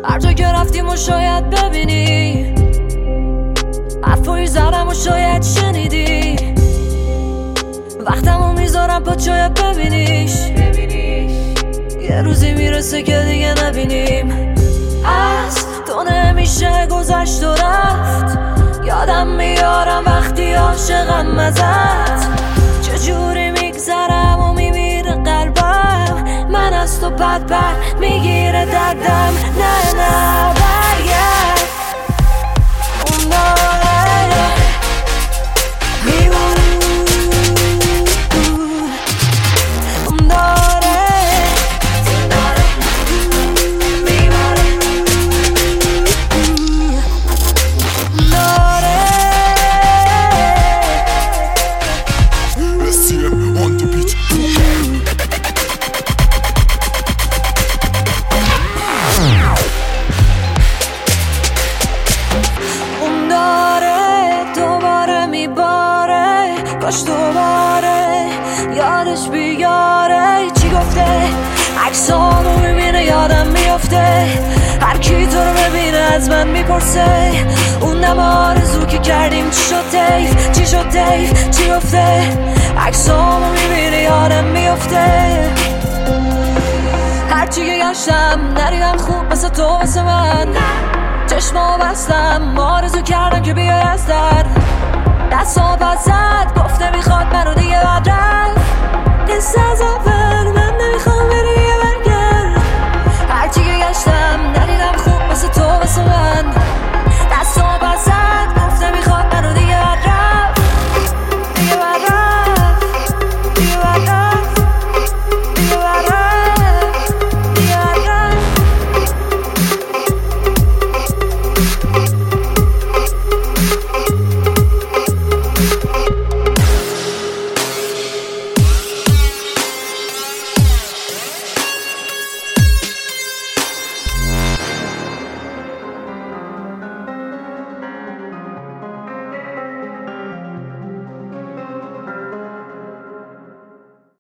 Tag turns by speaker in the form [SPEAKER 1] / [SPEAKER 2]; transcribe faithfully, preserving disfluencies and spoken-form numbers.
[SPEAKER 1] هر جا که رفتیم و شاید ببینی، حرفایی زدم و شاید شنیدی. وقتمو میذارم پا شاید ببینیش، یه روزی میرسه که دیگه نبینیم. از تو نمیشه گذشت و رفت، یادم میارم وقتی عاشقم ازت. چجوری میگذرم و میمیره قلبم، من از تو پد پد میگیره دردم. نه نه برگرد اون داره میمونه، اون داره میمونه، اون داره.
[SPEAKER 2] S C M on the beat.
[SPEAKER 1] اون داره دوباره میباره، کاش دوباره یادش بیاره. چی گفته؟ عکسامو میبینه یادم میافته، هر کی تو رو ببینه از من میپرسه اون دم آرزو که کردیم چی شد تیف، چی شد تیف، چی گفته؟ عکسامو میبینه یادم میافته، هرچی که گشتم ندیدم خوب مثل تو واسه من. چشمو بستم آرزو کردم که بیای از در، دستا پس زد گفته میخواد منو دیگه بد رفت. حس از اول من نمیخوام بری